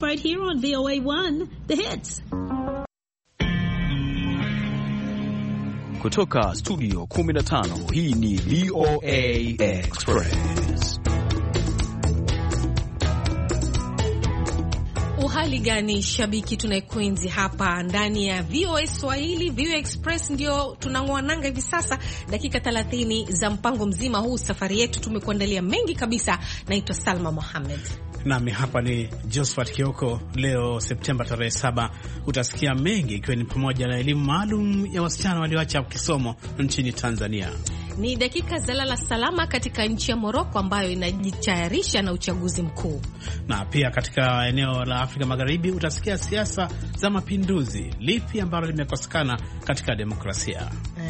right here on VOA1, The Hits. Kutoka studio 15, hii ni VOA Express. Uhali gani shabiki, tunayekuenzi hapa ndani ya VOA Swahili. VOA Express ndio tunang'oananga hivi sasa, dakika 30 za mpango mzima huu. Safari yetu tumekuandalia mengi kabisa. Naitwa Salma Mohamed. Nami hapa ni Josephat Kioko. Leo Septemba tarehe 7 utasikia mengi, ikiwa ni pamoja na elimu maalum ya wasichana walioacha kisomo nchini Tanzania. Ni dakika za lala salama katika nchi ya Morocco ambayo inajitayarisha na uchaguzi mkuu. Na pia katika eneo la Afrika Magharibi utasikia siasa za mapinduzi, lipi ambalo limekosekana katika demokrasia.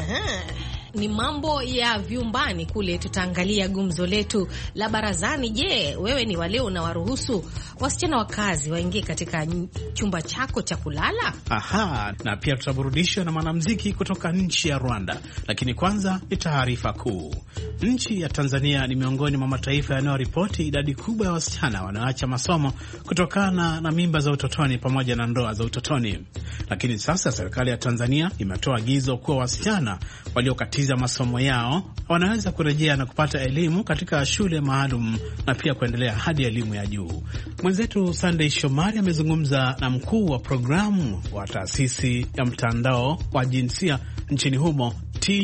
Ni mambo ya vyumbani kule, tutaangalia gumzo letu la barazani. Je, wewe ni wale unawaruhusu wasichana wa kazi waingie katika chumba chako cha kulala? Na pia tutaburudishwa na mwanamuziki kutoka nchi ya Rwanda. Lakini kwanza ni taarifa kuu. Nchi ya Tanzania ni miongoni mwa mataifa yanayoripoti idadi kubwa ya wasichana wanaoacha masomo kutokana na mimba za utotoni pamoja na ndoa za utotoni. Lakini sasa serikali ya Tanzania imetoa agizo kuwa wasichana waliokatiza masomo yao wanaweza kurejea na kupata elimu katika shule maalum na pia kuendelea hadi elimu ya juu. Mwenzetu Sunday Shomari amezungumza na mkuu wa programu wa taasisi ya mtandao wa jinsia nchini humo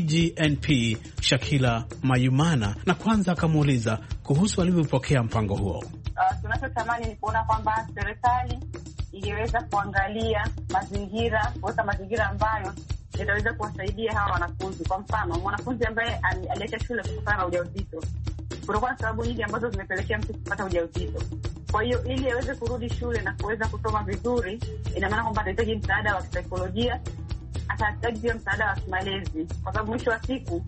TGNP, Shakila Mayumana, na kwanza akamuuliza kuhusu walivyopokea mpango huo. Tunachotamani ni kuona kwamba serikali ingeweza kuangalia mazingira, kuweka mazingira ambayo itaweza kuwasaidia hawa wanafunzi. Kwa mfano, mwanafunzi ambaye aliacha shule kutokana na ujauzito, kutokana na sababu nyingi ambazo zimepelekea mtu kupata ujauzito. Kwa hiyo ili aweze kurudi shule na kuweza kusoma vizuri, ina maana kwamba atahitaji msaada wa kisaikolojia, atahitaji pia msaada wa kimalezi, kwa sababu mwisho wa siku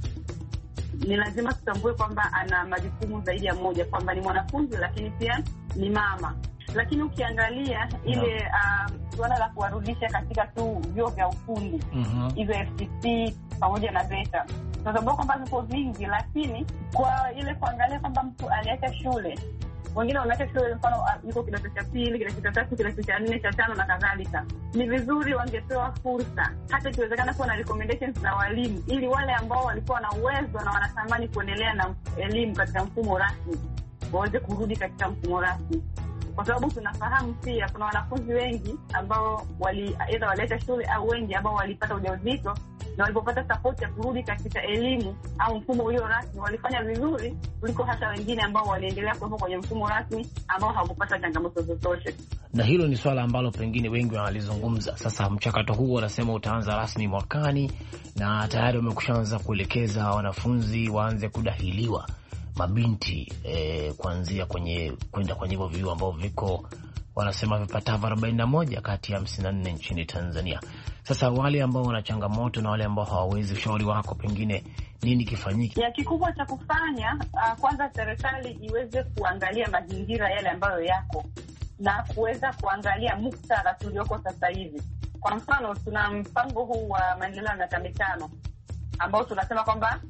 ni lazima tutambue kwamba ana majukumu zaidi ya moja, kwamba ni mwanafunzi lakini pia ni mama. Lakini ukiangalia ile suala la kuwarudisha katika tu vyuo vya ufundi, hizo FTC pamoja na VETA, tunatambua kwamba vipo vingi, lakini kwa ile kuangalia kwamba mtu aliacha shule, wengine wameacha shule, mfano yuko kidato cha pili, kidato cha tatu, kidato cha 4, cha 5 na kadhalika, ni vizuri wangepewa fursa, hata ikiwezekana kuwa na recommendations na walimu, ili wale ambao walikuwa na uwezo na wanatamani kuendelea na elimu katika mfumo rasmi waweze kurudi katika mfumo rasmi. Kwa sababu tunafahamu pia kuna wanafunzi wengi ambao aidha waliacha shule au wengi ambao walipata ujauzito, na walipopata support ya kurudi katika elimu au mfumo ulio rasmi walifanya vizuri kuliko hata wengine ambao waliendelea kuwepo kwenye mfumo rasmi ambao hawakupata changamoto zozote. Na hilo ni swala ambalo pengine wengi wanalizungumza. Sasa mchakato huu wanasema utaanza rasmi mwakani, na tayari wamekushaanza kuelekeza wanafunzi waanze kudahiliwa mabinti kuanzia kwenda kwenye hivyo vyuo ambao viko wanasema vipatavyo 41 kati ya 54 nchini Tanzania. Sasa wale ambao wana changamoto na wale ambao hawawezi, ushauri wako pengine nini kifanyike? Ya kikubwa cha kufanya, kwanza serikali iweze kuangalia mazingira yale ambayo yako na kuweza kuangalia muktadha tulioko sasa hivi. Kwa mfano, tuna mpango huu wa maendeleo ya miaka 5 ambao tunasema kwamba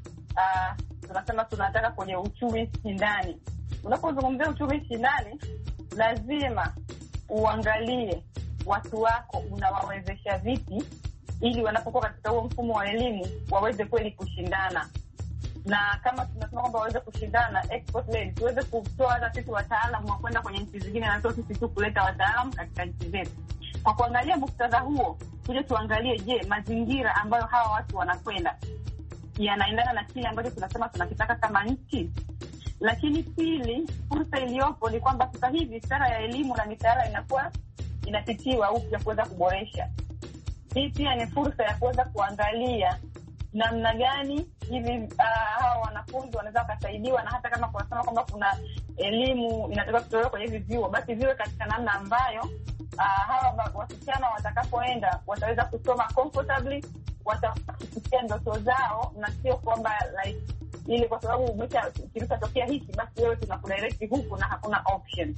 tunataka kwenye uchumi shindani. Unapozungumzia uchumi shindani, lazima uangalie watu wako unawawezesha vipi, ili wanapokuwa katika huo mfumo wa elimu waweze kweli kushindana. Na kama tunasema kwamba waweze kushindana export led, tuweze kutoa hata sisi wataalamu wa kwenda kwenye nchi zingine, na sio sisi tu kuleta wataalamu katika nchi zetu. Kwa kuangalia muktadha huo, tuje tuangalie, je, mazingira ambayo hawa watu wanakwenda yanaendana na kile ambacho tunasema tunakitaka kama nchi. Lakini pili, fursa iliyopo ni kwamba sasa hivi sera ya elimu na mitaala inakuwa inapitiwa upya kuweza kuboresha. Hii pia ni fursa ya kuweza kuangalia namna gani hivi hawa wanafunzi wanaweza kusaidiwa, na hata kama kunasema kwamba kuna elimu inataka kutolewa kwenye hivi vyuo, basi viwe katika namna ambayo hawa wasichana watakapoenda wataweza kusoma comfortably, watafikia ndoto zao, na sio kwamba like ile kwa sababu umeshatokea hiki basi wewe tunakudirect huku na hakuna option.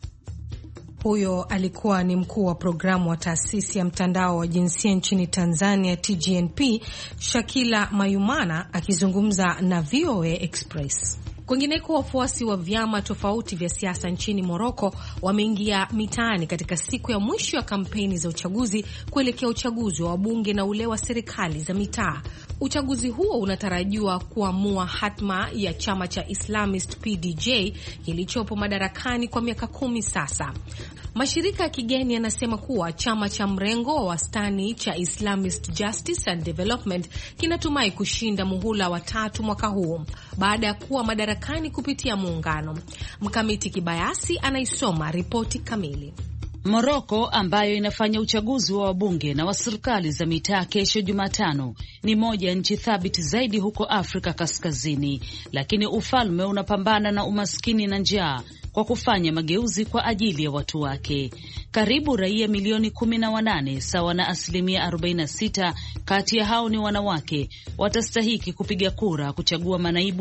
Huyo alikuwa ni mkuu wa programu wa taasisi ya mtandao wa jinsia nchini Tanzania TGNP, Shakila Mayumana, akizungumza na VOA Express. Kwingineko, wafuasi wa vyama tofauti vya siasa nchini Moroko wameingia mitaani katika siku ya mwisho ya kampeni za uchaguzi kuelekea uchaguzi wa wabunge na ule wa serikali za mitaa. Uchaguzi huo unatarajiwa kuamua hatma ya chama cha Islamist PDJ kilichopo madarakani kwa miaka 10 sasa. Mashirika ya kigeni yanasema kuwa chama cha mrengo wa wastani cha Islamist Justice and Development kinatumai kushinda muhula wa 3 mwaka huu baada ya kuwa madarakani kupitia muungano. Mkamiti Kibayasi anaisoma ripoti kamili. Moroko ambayo inafanya uchaguzi wa wabunge na wa serikali za mitaa kesho Jumatano ni moja ya nchi thabiti zaidi huko Afrika Kaskazini, lakini ufalme unapambana na umaskini na njaa kwa kufanya mageuzi kwa ajili ya watu wake. Karibu raia milioni 18 sawa na 46% kati ya hao ni wanawake watastahiki kupiga kura kuchagua manaibu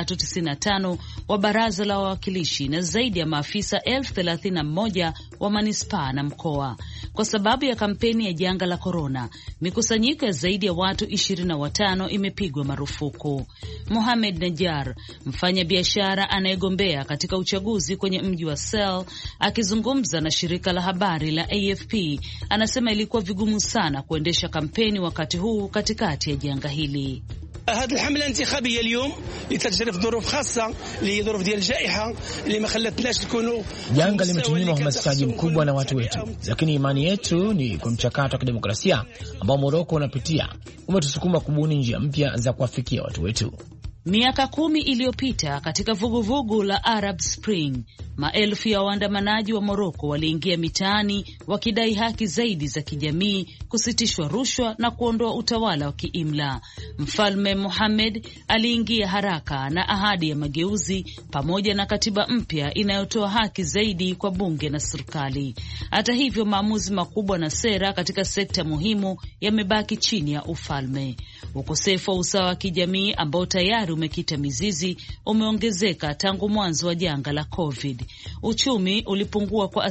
395 wa baraza la wawakilishi na zaidi ya maafisa 31,000 wa manispaa na mkoa. Kwa sababu ya kampeni ya janga la korona, mikusanyiko ya zaidi ya watu 25 imepigwa marufuku. Mohamed Najar, mfanya biashara anayegombea katika uchaguzi kwenye mji wa Sel, akizungumza na shirika la habari la AFP, anasema ilikuwa vigumu sana kuendesha kampeni wakati huu katikati ya janga hili. هذه الحملة الانتخابية اليوم لتجري في ظروف خاصة لظروف ديال الجائحة اللي ما خلتناش نكونوا. Janga limetunyima uhamasishaji mkubwa na watu wetu, lakini imani yetu ni kwa mchakato wa kidemokrasia ambao Moroko unapitia umetusukuma kubuni njia mpya za kuwafikia watu wetu. Miaka 10 iliyopita katika vuguvugu la Arab Spring, maelfu ya waandamanaji wa Moroko waliingia mitaani wakidai haki zaidi za kijamii, kusitishwa rushwa na kuondoa utawala wa kiimla. Mfalme Mohamed aliingia haraka na ahadi ya mageuzi pamoja na katiba mpya inayotoa haki zaidi kwa bunge na serikali. Hata hivyo, maamuzi makubwa na sera katika sekta muhimu yamebaki chini ya ufalme. Ukosefu wa usawa wa kijamii ambao tayari umekita mizizi umeongezeka tangu mwanzo wa janga la COVID. Uchumi ulipungua kwa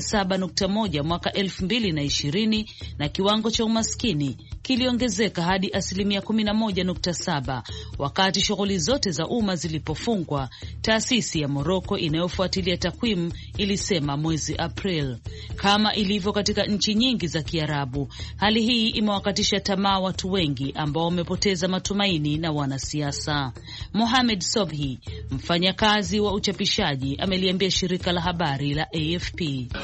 7.1 mwaka 2020 na kiwango cha umaskini kiliongezeka hadi 11.7 wakati shughuli zote za umma zilipofungwa, taasisi ya Moroko inayofuatilia takwimu ilisema mwezi April. Kama ilivyo katika nchi nyingi za Kiarabu, hali hii imewakatisha tamaa watu wengi ambao wamepoteza matumaini na wanasiasa. Mohamed Sobhi, mfanyakazi wa uchapishaji, ameliambia shirika la habari la AFP,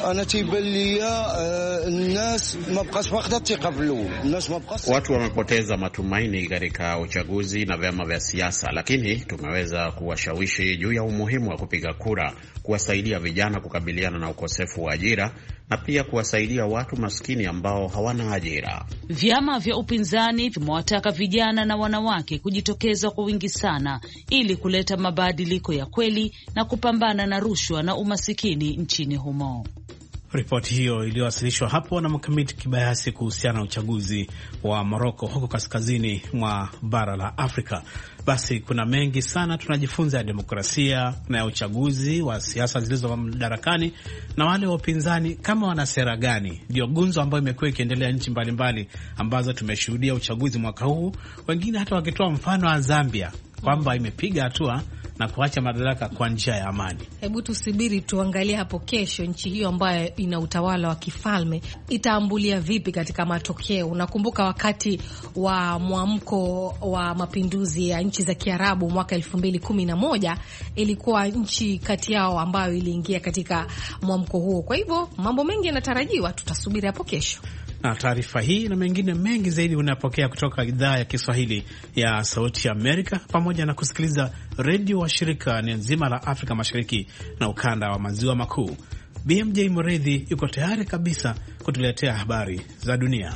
watu wamepoteza matumaini katika uchaguzi na vyama vya siasa, lakini tumeweza kuwashawishi juu ya umuhimu wa kupiga kura, kuwasaidia vijana kukabiliana na ukosefu wa ajira na pia kuwasaidia watu maskini ambao hawana ajira. Vyama vya upinzani vimewataka vijana na wanawake kujitokeza kwa wingi sana ili kuleta mabadiliko ya kweli na kupambana na rushwa na umasikini nchini humo. Ripoti hiyo iliyowasilishwa hapo na Mkamiti Kibayasi kuhusiana na uchaguzi wa Moroko huko kaskazini mwa bara la Afrika. Basi kuna mengi sana tunajifunza ya demokrasia na ya uchaguzi wa siasa zilizo madarakani na wale wa upinzani kama wana sera gani. Ndio gunzo ambayo imekuwa ikiendelea nchi mbalimbali ambazo tumeshuhudia uchaguzi mwaka huu, wengine hata wakitoa mfano wa Zambia kwamba imepiga hatua na kuacha madaraka kwa njia ya amani. Hebu tusubiri tuangalie hapo kesho nchi hiyo ambayo ina utawala wa kifalme itaambulia vipi katika matokeo. Unakumbuka wakati wa mwamko wa mapinduzi ya nchi za Kiarabu mwaka 2011 ilikuwa nchi kati yao ambayo iliingia katika mwamko huo. Kwa hivyo mambo mengi yanatarajiwa, tutasubiri hapo kesho. Na taarifa hii na mengine mengi zaidi unapokea kutoka idhaa ya Kiswahili ya Sauti ya Amerika, pamoja na kusikiliza redio wa shirika ni nzima la Afrika Mashariki na ukanda wa Maziwa Makuu. BMJ Muredhi yuko tayari kabisa kutuletea habari za dunia.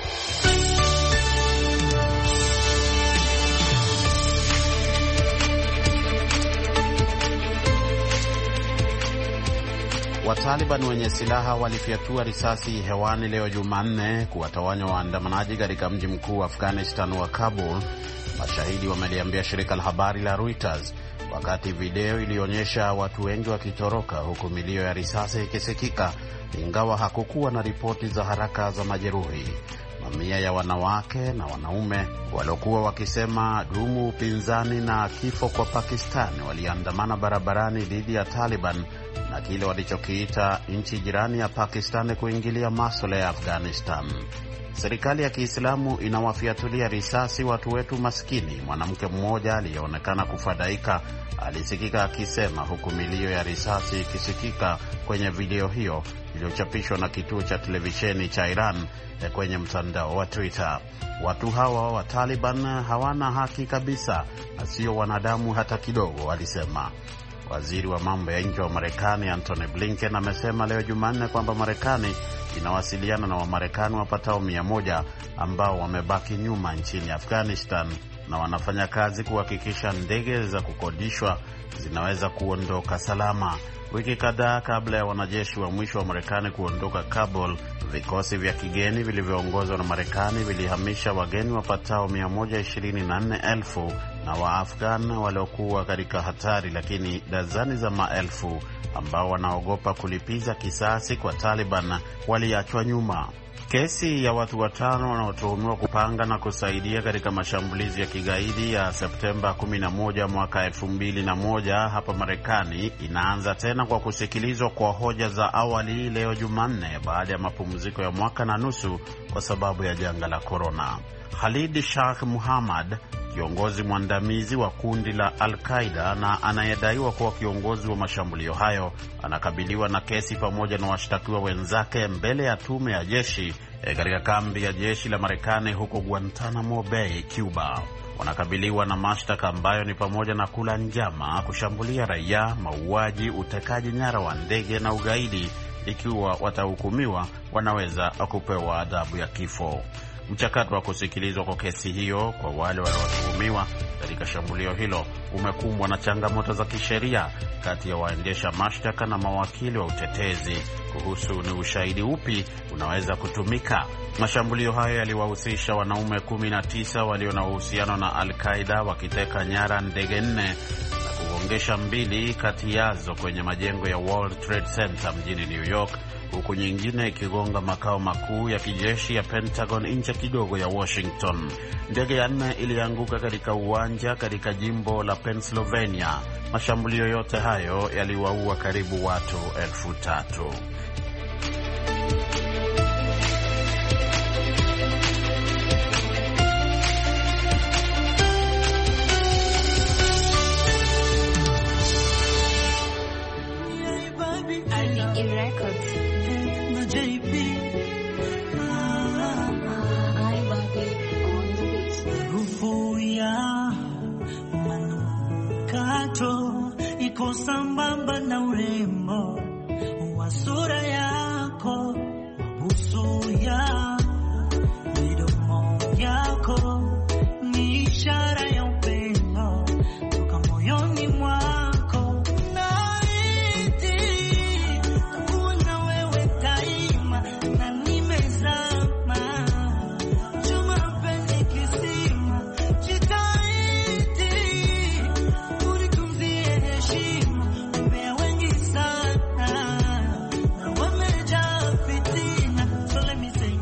Wataliban wenye silaha walifyatua risasi hewani leo Jumanne kuwatawanya waandamanaji katika mji mkuu wa Afghanistan wa Kabul, mashahidi wameliambia shirika la habari la Reuters, wakati video ilionyesha watu wengi wakitoroka huku milio ya risasi ikisikika, ingawa hakukuwa na ripoti za haraka za majeruhi. Mamia ya wanawake na wanaume waliokuwa wakisema dumu upinzani na kifo kwa Pakistan waliandamana barabarani dhidi ya Taliban na kile walichokiita nchi jirani ya Pakistan kuingilia masuala ya Afghanistan. Serikali ya Kiislamu inawafiatulia risasi watu wetu maskini, mwanamke mmoja aliyeonekana kufadhaika alisikika akisema, huku milio ya risasi ikisikika kwenye video hiyo iliyochapishwa na kituo cha televisheni cha Iran kwenye mtandao wa Twitter. Watu hawa wa Taliban hawana haki kabisa na sio wanadamu hata kidogo, alisema. Waziri wa mambo ya nje wa Marekani Antony Blinken amesema leo Jumanne kwamba Marekani inawasiliana na Wamarekani wapatao 100 ambao wamebaki nyuma nchini Afghanistan na wanafanya kazi kuhakikisha ndege za kukodishwa zinaweza kuondoka salama. Wiki kadhaa kabla ya wanajeshi wa mwisho wa Marekani kuondoka Kabul, vikosi vya kigeni vilivyoongozwa na Marekani vilihamisha wageni wapatao 124,000 na Waafghan waliokuwa katika hatari, lakini dazani za maelfu ambao wanaogopa kulipiza kisasi kwa Taliban waliachwa nyuma. Kesi ya watu 5 wanaotuhumiwa kupanga na kusaidia katika mashambulizi ya kigaidi ya Septemba 11 mwaka 2001 hapa Marekani inaanza tena kwa kusikilizwa kwa hoja za awali leo Jumanne baada ya mapumziko ya mwaka na nusu kwa sababu ya janga la corona. Khalid Sheikh Mohammed, kiongozi mwandamizi wa kundi la Al-Qaeda na anayedaiwa kuwa kiongozi wa mashambulio hayo, anakabiliwa na kesi pamoja na washtakiwa wenzake mbele ya tume ya jeshi katika kambi ya jeshi la Marekani huko Guantanamo Bay, Cuba. Wanakabiliwa na mashtaka ambayo ni pamoja na kula njama, kushambulia raia, mauaji, utekaji nyara wa ndege na ugaidi. Ikiwa watahukumiwa, wanaweza kupewa adhabu ya kifo. Mchakato wa kusikilizwa kwa kesi hiyo kwa wale wanaotuhumiwa katika shambulio hilo umekumbwa na changamoto za kisheria kati ya waendesha mashtaka na mawakili wa utetezi kuhusu ni ushahidi upi unaweza kutumika. Mashambulio hayo yaliwahusisha wanaume 19 walio na uhusiano na Al-Qaeda wakiteka nyara ndege 4 na kugongesha 2 kati yazo kwenye majengo ya World Trade Center mjini New York, huku nyingine ikigonga makao makuu ya kijeshi ya Pentagon nje kidogo ya Washington. Ndege ya 4 ilianguka katika uwanja katika jimbo la Pennsylvania. Mashambulio yote hayo yaliwaua karibu watu 3,000. Iko sambamba na urembo wa sura yako, uso ya midomo yako ni ishara ya upendo toka moyoni mwako. Naiti kuwa na wewe daima na nimezama chuma penzi kisima jitahidi unitunzie heshima. Umea wengi sana na wamejaa fitina, so let me say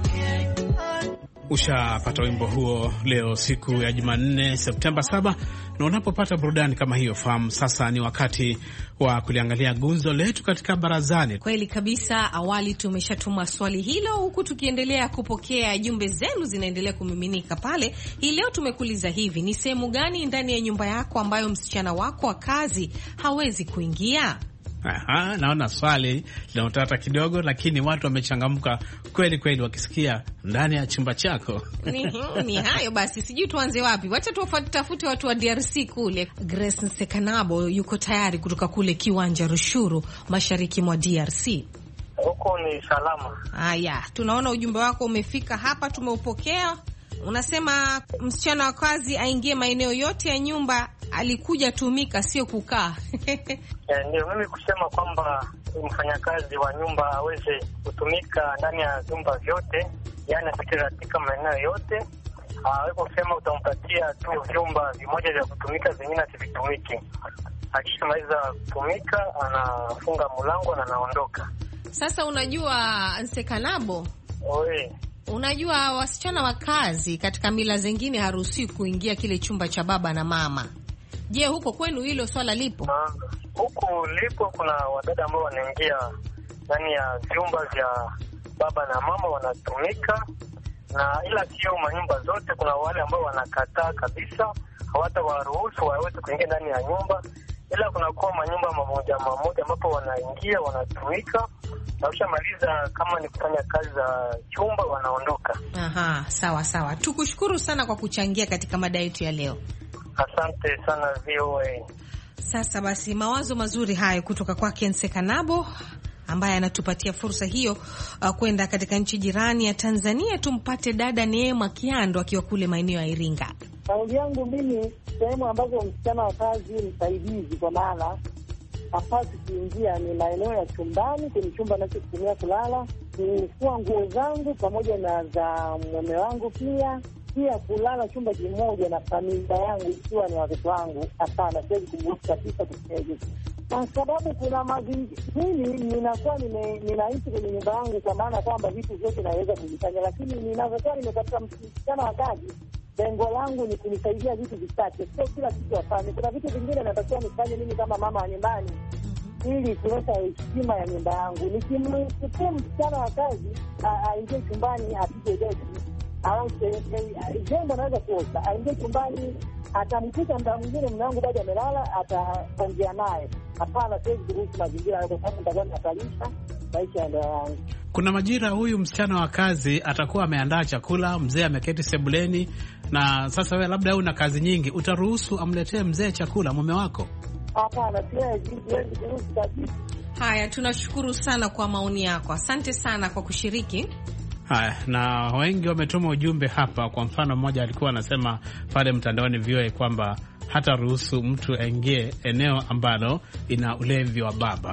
Ushapata wimbo huo leo siku ya Jumanne Septemba 7, na unapopata burudani kama hiyo, fahamu sasa ni wakati wa kuliangalia gunzo letu katika barazani. Kweli kabisa, awali tumeshatuma swali hilo, huku tukiendelea kupokea jumbe zenu zinaendelea kumiminika pale. Hii leo tumekuuliza hivi: ni sehemu gani ndani ya nyumba yako ambayo msichana wako wa kazi hawezi kuingia? Aha, naona swali linautata kidogo, lakini watu wamechangamka kweli kweli wakisikia ndani ya chumba chako. Ni hayo basi, sijui tuanze wapi. Wacha tuwatafute watu wa DRC kule. Grace Nsekanabo yuko tayari kutoka kule Kiwanja Rushuru, mashariki mwa DRC. Huko ni salama. Haya, tunaona ujumbe wako umefika hapa, tumeupokea. Unasema msichana wa kazi aingie maeneo yote ya nyumba, alikuja tumika, sio kukaa. Ndio mimi kusema kwamba mfanyakazi wa nyumba aweze kutumika ndani ya vyumba vyote, yani katika maeneo yote. Wewe kusema utampatia tu vyumba vimoja vya kutumika, vingine asivitumiki. Akishamaliza kutumika anafunga mlango na anaondoka. Sasa unajua Nsekanabo, Unajua wasichana wa kazi katika mila zingine haruhusiwi kuingia kile chumba cha baba na mama. Je, huko kwenu hilo swala lipo? Huko lipo, kuna wadada ambao wanaingia ndani ya vyumba vya baba na mama wanatumika, na ila sio manyumba zote. Kuna wale ambao wanakataa kabisa, hawata waruhusu waweze kuingia ndani ya nyumba, ila kunakuwa manyumba mamoja ambapo wanaingia wanatumika, na ushamaliza kama ni kufanya kazi za chumba wanaondoka. Aha, sawa sawa. Tukushukuru sana kwa kuchangia katika mada yetu ya leo. Asante sana VOA. Sasa basi, mawazo mazuri hayo kutoka kwa Kense Kanabo ambaye anatupatia fursa hiyo kwenda katika nchi jirani ya Tanzania. Tumpate dada Neema Kiando akiwa kule maeneo ya Iringa. Kauli yangu mimi, sehemu ambazo msichana wa kazi msaidizi, kwa maana hapasi kuingia, ni maeneo ya chumbani, kwenye chumba nachotumia kulala, kufua nguo zangu pamoja na za mume wangu, pia kulala chumba kimoja na familia yangu ikiwa ni watoto wangu. Hapana, siwezi kumruhusu kabisa kufanya hivyo, kwa sababu kuna mimi ninakuwa ninaishi kwenye nyumba yangu, kwa maana kwamba vitu vyote naweza kuvifanya, lakini ninavyokuwa nimepata msichana wa kazi, lengo langu ni kunisaidia vitu vichache, sio kila kitu afanye. Kuna vitu vingine natakiwa nifanye mimi kama mama wa nyumbani ili kuleta heshima ya nyumba yangu. Nikimchukua msichana wa kazi aingie chumbani apige deki au jembo naweza kuosha, aingie chumbani atamkuta mda mwingine mume wangu bado amelala, ataongea naye. Hapana, siwezi kuruhusu mazingira hayo, kwa sababu nitakuwa natalisha maisha ya ndoa yangu. Kuna majira huyu msichana wa kazi atakuwa ameandaa chakula, mzee ameketi sebuleni, na sasa wewe labda una kazi nyingi, utaruhusu amletee mzee chakula mume wako? Hapana, siwezi kuruhusu kabisa. Haya, tunashukuru sana kwa maoni yako. Asante sana kwa kushiriki. Haya, na wengi wametuma ujumbe hapa. Kwa mfano, mmoja alikuwa anasema pale mtandaoni VOA kwamba hata ruhusu mtu aingie eneo ambalo ina ulevi wa baba.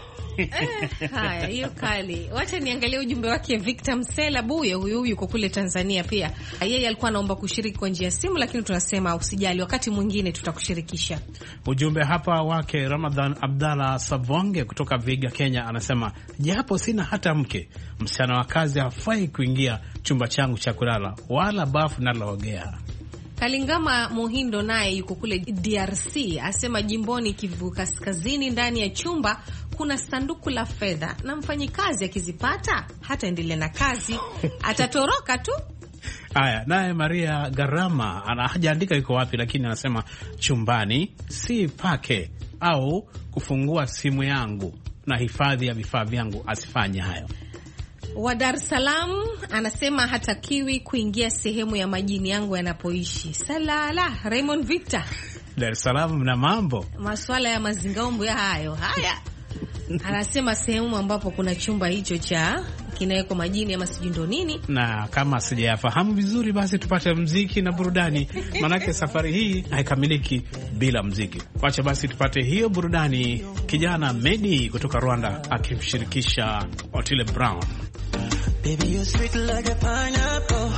Haya, hiyo kali. Wacha niangalie ujumbe wake Victor Msela Buye, huyu yuko kule Tanzania pia. Yeye alikuwa anaomba kushiriki kwa njia ya simu, lakini tunasema usijali, wakati mwingine tutakushirikisha. Ujumbe hapa wake Ramadhan Abdalla Savonge kutoka Viga, Kenya, anasema japo sina hata mke, msichana wa kazi hafai kuingia chumba changu cha kulala wala bafu naloogea. Kalingama Muhindo naye yuko kule DRC, asema jimboni Kivu Kaskazini, ndani ya chumba kuna sanduku la fedha, na mfanyikazi akizipata hata endelea na kazi, atatoroka tu. Haya, naye Maria Garama hajaandika yuko wapi, lakini anasema chumbani si pake au kufungua simu yangu na hifadhi ya vifaa vyangu, asifanye hayo. Wa Dar es Salaam anasema hatakiwi kuingia sehemu ya majini yangu yanapoishi. Salala, Raymond Victor. Dar es Salaam na mambo. Masuala ya mazingaombo ya hayo. Haya. Anasema sehemu ambapo kuna chumba hicho cha kinawekwa majini ama sijui ndo nini. Na kama sijayafahamu vizuri, basi tupate mziki na burudani. Manake safari hii haikamiliki bila mziki. Wacha basi tupate hiyo burudani. Kijana Medi kutoka Rwanda akimshirikisha Otile Brown. Baby, you're sweet like a pineapple.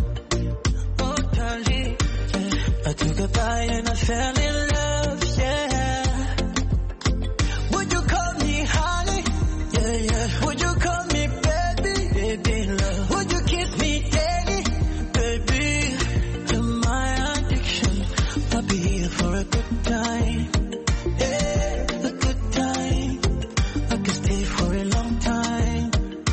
Oh, darling, yeah. I took a bite and I fell in love, yeah. Would you call me honey? Yeah, yeah. Would you call me baby? Baby, love. Would you kiss me daily? Baby, you're my addiction. I'll be here for a good time. Yeah, a good time. I can stay for a long time.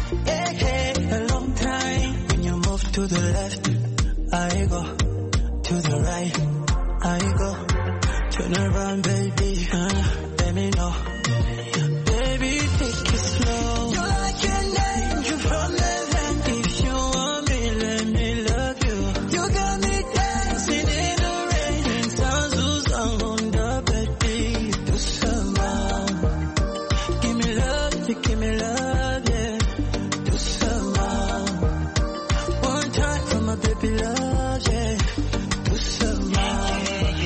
To the left, I go. To the right, I go. Turn around, baby, let me know. Baby, take it slow. You're like an angel from heaven. If you want me, let me love you. You got me dancing in the rain. Sounds on the baby. Do some more. Give me love, you give me love, yeah. Do some more. One time for my baby love, yeah. Do some more.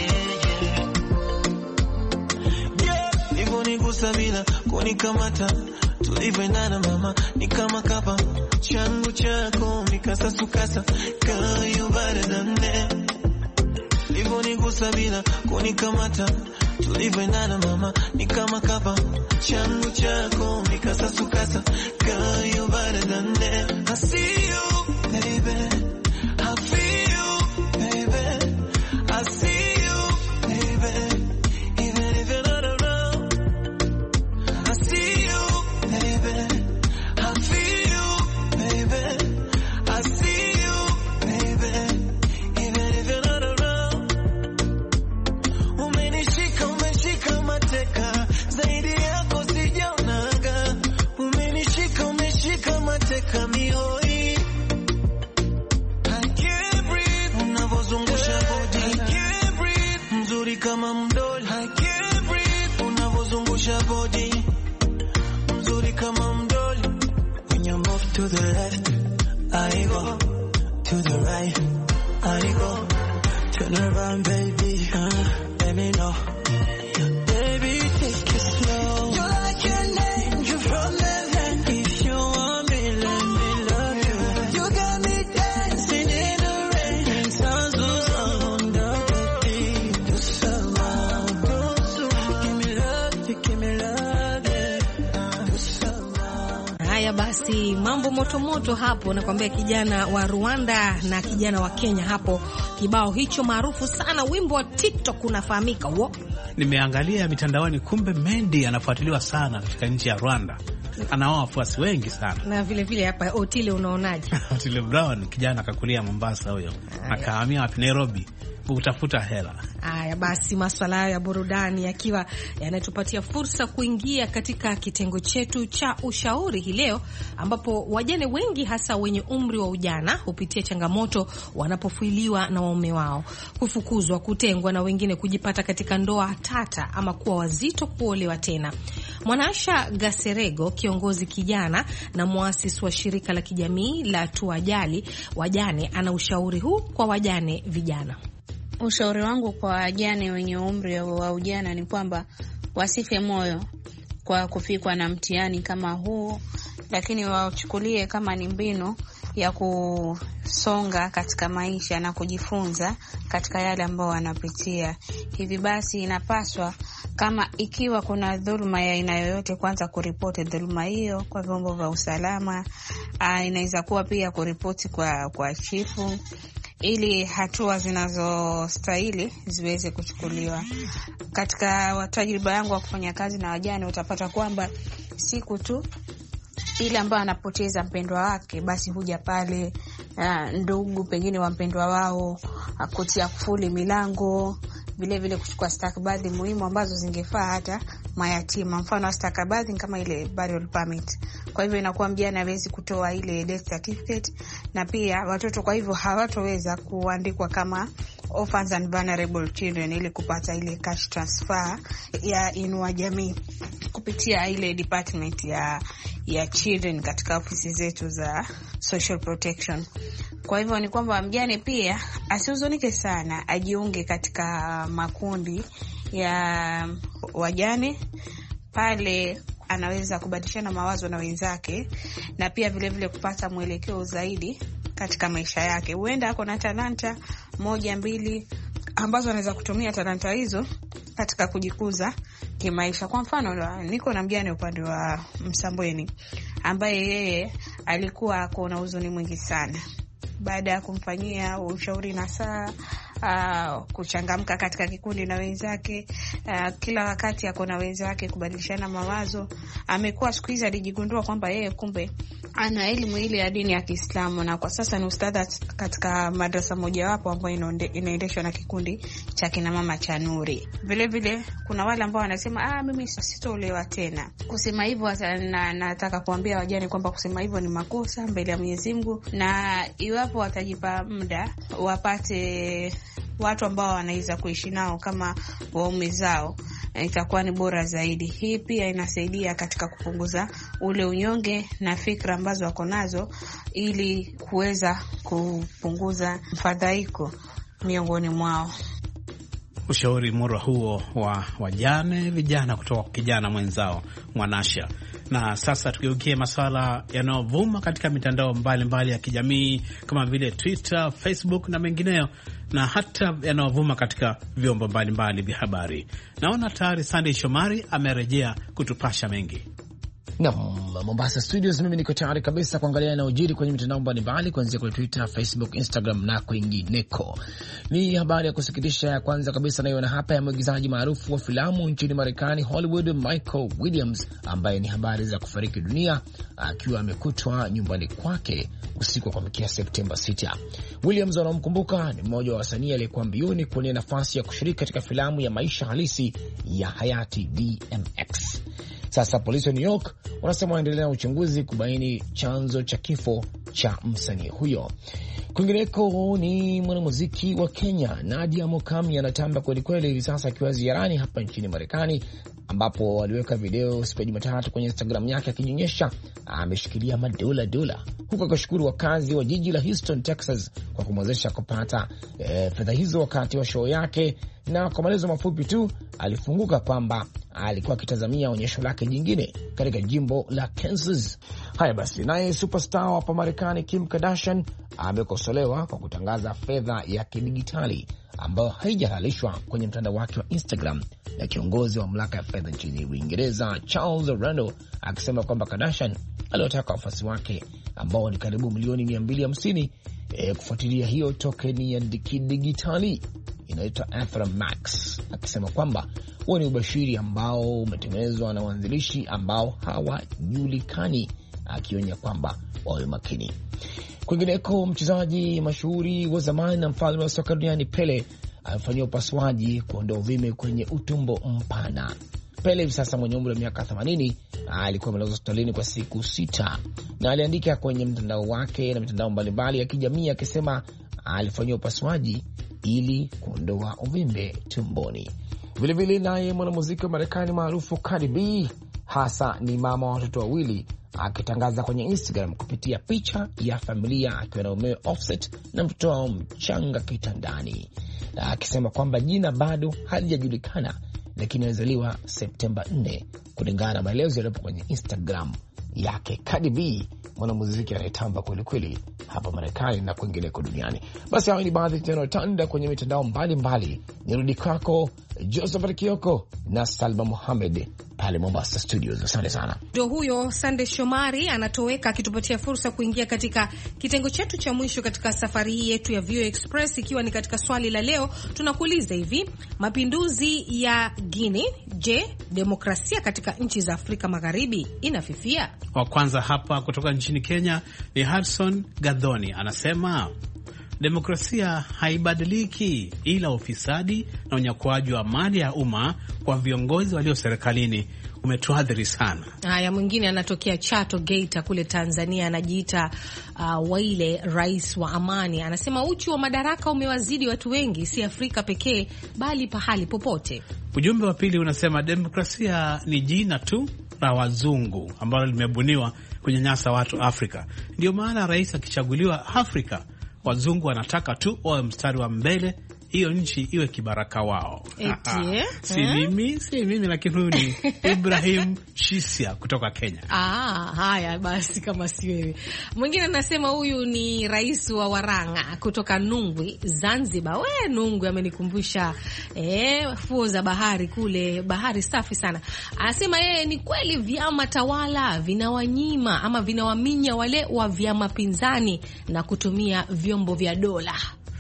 Yeah, ivonigusa bila kunikamata, tulivyoendana mama, ni kama kapa changu chako mikasasukasa, girl you better than that. Ivonigusa bila kunikamata, tulivyoendana mama, ni kama kapa changu chako mikasasukasa, girl you better than that. I see you. unaweka mihoi, I can't breathe, unavozungusha body, I can't breathe, mzuri kama mdoli, I can't breathe, unavozungusha body, mzuri kama mdoli. When you move to the left, I go to the right, I go. Turn around, baby, let me know. Baby, take it slow. You're like an angel from heaven. If you want me, let me love you. You got me dancing in the rain. And sounds on the beat. Do some more. Give me love, you give me love, yeah. Do some more. Haya basi, mambo moto moto hapo, nakwambia kijana wa Rwanda na kijana wa Kenya hapo. Kibao hicho maarufu sana, wimbo wa TikTok unafahamika huo. Nimeangalia mitandaoni, kumbe Mendy anafuatiliwa sana katika nchi ya Rwanda. Ana wafuasi wengi sana. Na vile vile hapa Otile unaonaje? Otile Brown, kijana akakulia Mombasa huyo. Akahamia hapa Nairobi kutafuta hela. Haya basi, masuala ya burudani yakiwa yanatupatia fursa kuingia katika kitengo chetu cha ushauri hii leo, ambapo wajane wengi hasa wenye umri wa ujana hupitia changamoto wanapofuiliwa na waume wao, kufukuzwa, kutengwa na wengine kujipata katika ndoa tata ama kuwa wazito kuolewa tena. Mwanaasha Gaserego, kiongozi kijana na muasisi wa shirika la kijamii la Tuwajali Wajane, ana ushauri huu kwa wajane vijana. Ushauri wangu kwa wajane wenye umri wa ujana ni kwamba wasife moyo kwa kufikwa na mtihani kama huu, lakini wachukulie kama ni mbinu ya kusonga katika maisha na kujifunza katika yale ambao wanapitia. Hivi basi inapaswa, kama ikiwa kuna dhuluma ya aina yoyote, kwanza kuripoti dhuluma hiyo kwa vyombo vya usalama. Inaweza kuwa pia kuripoti kwa chifu, ili hatua zinazostahili ziweze kuchukuliwa. Katika tajriba yangu wa kufanya kazi na wajane, utapata kwamba siku tu ile ambayo anapoteza mpendwa wake, basi huja pale ndugu pengine wa mpendwa wao kutia kufuli milango, vile vile kuchukua stakabadhi muhimu ambazo zingefaa hata mayatima. Mfano stakabadhi kama ile burial permit. Kwa hivyo inakuwa mjane hawezi kutoa ile death certificate, na pia watoto kwa hivyo hawatoweza kuandikwa kama orphans and vulnerable children ili kupata ile cash transfer ya Inua Jamii kupitia ile department ya children katika ofisi zetu za social protection. Kwa hivyo ni kwamba mjane pia asihuzunike sana, ajiunge katika makundi ya wajane. Pale anaweza kubadilishana mawazo na wenzake, na pia vile vile kupata mwelekeo zaidi katika maisha yake. Huenda ako na talanta moja mbili ambazo anaweza kutumia talanta hizo katika kujikuza kimaisha. Kwa mfano, niko na mjane upande wa Msambweni ambaye yeye alikuwa ako na huzuni mwingi sana. Baada ya kumfanyia ushauri na kuchangamka katika kikundi na wenzake, kila wakati ako na wenzake kubadilishana mawazo, amekuwa siku hizi alijigundua kwamba yeye kumbe ana elimu ile ya dini ya Kiislamu, na kwa sasa ni ustadha katika madrasa mojawapo ambayo inaendeshwa na kikundi cha kina mama cha Nuri. Vile vile kuna wale ambao wanasema mimi sitolewa tena. Kusema hivyo nataka kuambia wajane kwamba kusema hivyo ni makosa mbele ya Mwenyezi Mungu, na iwapo watajipa muda wapate watu ambao wanaweza kuishi nao kama waume zao, itakuwa ni bora zaidi. Hii pia inasaidia katika kupunguza ule unyonge na fikra ambazo wako nazo, ili kuweza kupunguza mfadhaiko miongoni mwao. Ushauri mura huo wa wajane vijana kutoka kwa kijana mwenzao Mwanasha. Na sasa tukigeukia masuala yanayovuma katika mitandao mbalimbali ya kijamii kama vile Twitter, Facebook na mengineyo, na hata yanayovuma katika vyombo mbalimbali vya habari. Naona tayari Sunday Shomari amerejea kutupasha mengi. Na Mombasa Studios, mimi niko tayari kabisa kuangalia yanayojiri kwenye mitandao mbalimbali, kuanzia kwenye Twitter, Facebook, Instagram na kwingineko. Ni habari ya kusikitisha ya kwanza kabisa naiona hapa ya mwigizaji maarufu wa filamu nchini Marekani Hollywood, Michael Williams, ambaye ni habari za kufariki dunia akiwa amekutwa nyumbani kwake usiku wa kuamkia Septemba 6. Williams, anamkumbuka, ni mmoja wa wasanii aliyekuwa mbioni kuwania nafasi ya kushiriki katika filamu ya maisha halisi ya hayati DMX. Sasa polisi wa New York wanasema wanaendelea na uchunguzi kubaini chanzo cha kifo cha msanii huyo. Kwingineko ni mwanamuziki wa Kenya Nadia Mukami anatamba kwelikweli hivi sasa akiwa ziarani hapa nchini Marekani, ambapo waliweka video siku ya Jumatatu kwenye Instagram yake akinyonyesha ameshikilia madola, huku akashukuru wakazi wa jiji la Houston, Texas kwa kumwezesha kupata fedha hizo wakati wa show yake. Na kwa maelezo mafupi tu alifunguka kwamba alikuwa akitazamia onyesho lake jingine katika jimbo la Kansas. Haya basi, naye superstar hapa Marekani Kim Kardashian amekosolewa kwa kutangaza fedha ya kidigitali ambayo haijahalalishwa kwenye mtandao wake wa Instagram, na kiongozi wa mamlaka ya fedha nchini Uingereza Charles Orlando akisema kwamba Kardashian aliwataka wafuasi wake ambao ni karibu milioni 250 kufuatilia hiyo tokeni ya kidigitali inaitwa Ethereum Max, akisema kwamba huo ni ubashiri ambao umetengenezwa na waanzilishi ambao hawajulikani, akionya kwamba wawe makini. Kwingineko, mchezaji mashuhuri wa zamani na mfalme wa soka duniani Pele amefanyia upasuaji kuondoa uvimbe kwenye utumbo mpana. Pele hivi sasa mwenye umri wa miaka 80 alikuwa amelazwa hospitalini kwa siku 6, na aliandika kwenye mtandao wake na mitandao mbalimbali ya kijamii akisema alifanyia upasuaji ili kuondoa uvimbe tumboni. Vilevile naye mwanamuziki wa Marekani maarufu Cardi B, hasa ni mama wa watoto wawili, akitangaza kwenye Instagram kupitia picha ya familia akiwa na mumewe Offset na mtoto wao mchanga kitandani, na akisema kwamba jina bado halijajulikana, lakini alizaliwa Septemba 4 kulingana na maelezo yaliyopo kwenye Instagram yake. Cardi B, mwanamuziki anayetamba kweli kweli hapa Marekani na kwingineko duniani. Basi hawa ni baadhi tunayotanda kwenye mitandao mbalimbali. Nirudi kwako Joseph Kioko na Salma Mohamed pale Mombasa Studios. Asante sana. Ndio huyo Sande Shomari anatoweka akitupatia fursa kuingia katika kitengo chetu cha mwisho katika safari hii yetu ya VOA Express, ikiwa ni katika swali la leo. Tunakuuliza hivi, mapinduzi ya Guinea, je, demokrasia katika nchi za Afrika Magharibi inafifia? Wa kwanza hapa kutoka nchini Kenya ni Hudson Gadhoni, anasema demokrasia haibadiliki, ila ufisadi na unyakuaji wa mali ya umma kwa viongozi walio serikalini umetuadhiri sana. Haya, mwingine anatokea Chato Geita kule Tanzania, anajiita Waile rais wa amani, anasema uchu wa madaraka umewazidi watu wengi, si Afrika pekee bali pahali popote. Ujumbe wa pili unasema demokrasia ni jina tu la wazungu ambalo limebuniwa kunyanyasa watu Afrika. Ndio maana rais akichaguliwa Afrika, wazungu wanataka tu wawe mstari wa mbele, hiyo nchi iwe kibaraka wao. Si mimi lakini huyu ni Ibrahim Shisia kutoka Kenya. Haya basi, kama si wewe. Mwingine anasema huyu ni rais wa Waranga kutoka Nungwi, Zanzibar. Nungwi amenikumbusha fuo za bahari kule, bahari safi sana. Anasema yeye ni kweli vyama tawala vinawanyima ama vinawaminya wale wa vyama pinzani na kutumia vyombo vya dola.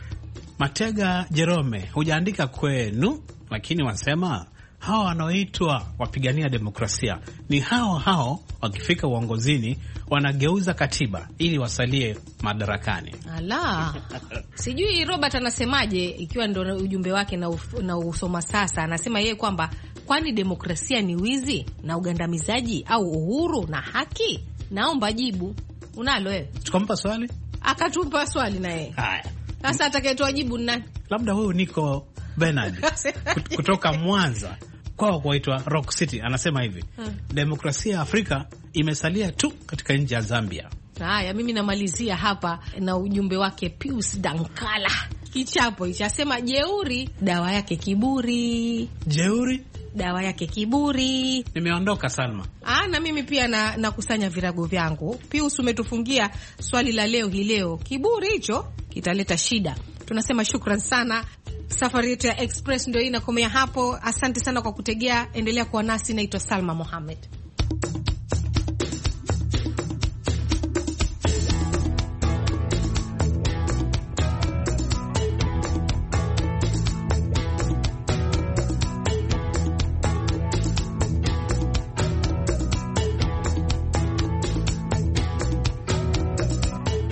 Matega Jerome, hujaandika kwenu, lakini wasema hawa wanaoitwa wapigania demokrasia ni hao wakifika uongozini wanageuza katiba ili wasalie madarakani. Ala. Sijui Robert anasemaje, ikiwa ndo ujumbe wake na usoma sasa. Anasema yeye kwamba kwani demokrasia ni wizi na ugandamizaji au uhuru na haki? Naomba jibu. Unalo wewe? Tukampa swali? Akatupa swali na yeye. Haya. Sasa atakayetoa jibu ni nani? Labda huyu Niko Bernard kutoka Mwanza, kwao kuitwa Rock City, anasema hivi, demokrasia ya Afrika imesalia tu katika nchi ya Zambia. Haya, mimi namalizia hapa na ujumbe wake Pius Dankala. Kichapo hicho, asema jeuri dawa yake kiburi. Jeuri dawa yake kiburi. Nimeondoka Salma. Na mimi pia nakusanya virago vyangu. Pius, umetufungia swali la leo hii leo. Kiburi hicho kitaleta shida. Tunasema shukran sana. Safari yetu ya Express ndio inakomea hapo. Asante sana kwa kutegea. Endelea kuwa nasi. Naitwa Salma Mohamed.